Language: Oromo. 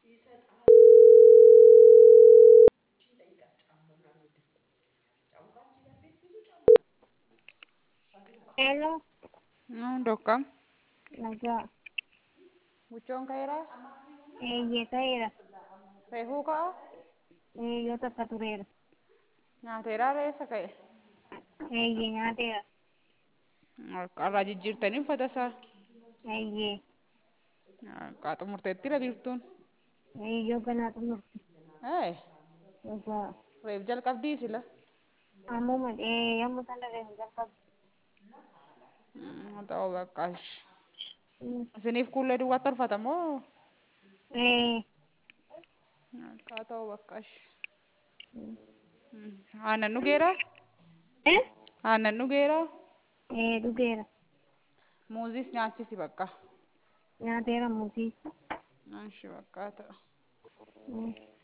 Hello, Dokam, nagaa. mucoon ka'eeraa? Eeyyee ta'eera. Reefuu ka'a? Eeyyoo takka tureera. Nyaateeraa reessa ka'e? Eeyyee nyaateera. Har'aa jijjiirtanii uffata isaa? Eeyyee. Qaaxu murteettiira biiftuun? Eeyyoo ganaa xumurti. Ee, Egaa reef jalqabdii sila? ammuma yommuu sana reefu jalqabu. Haa ta'u baqqaash. Mm. Isiniif kuullee duwwaa tolfata moo? Ee. Haa ta'u baqqaash. Mm. Aannan dhugeeraa? Eh? Aannan dhugeeraa? Dhugeera. Muuzis nyaachisi bakka. Nyaateera muuzii. Naashi bakka haa ta'u. Mm.